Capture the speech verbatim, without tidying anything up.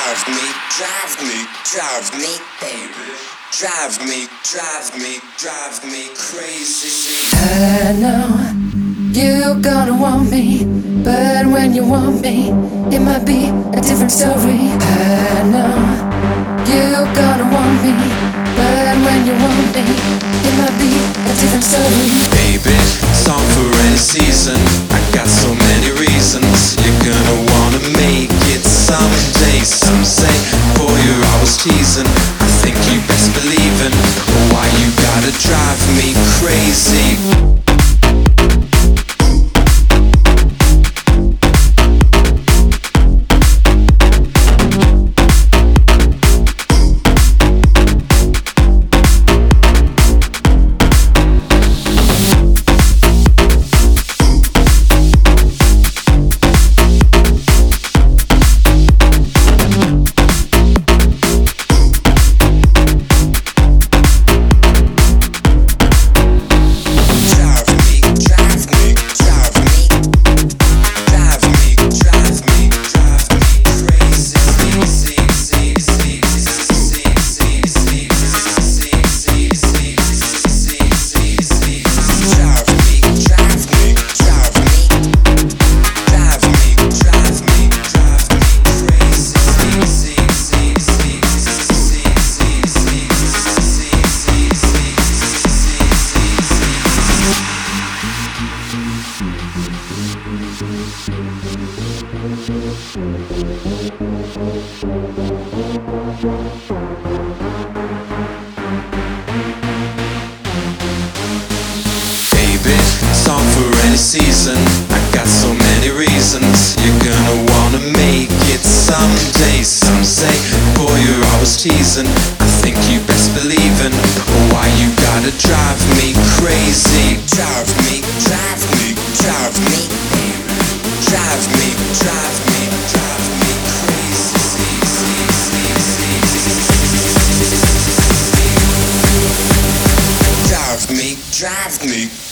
drive me, drive me, drive me, baby. Drive me, drive me, drive me crazy. I know you're gonna want me, but when you want me, it might be a different story. I know you're gonna want me, but when you want me, it might be a different story. Baby, song for any season. I got so many reasons. You're gonna wanna make it someday. Some say, boy, you're always teasing. I think you best believe in why you gotta drive me crazy. Baby, song for any season. I got so many reasons. You're gonna wanna make it someday. Some say, boy, you're always teasing. I think you best believe in why you gotta drive me crazy. Drive me, drive me, drive me, drive me, drive me, drive me crazy. Drive me, drive me.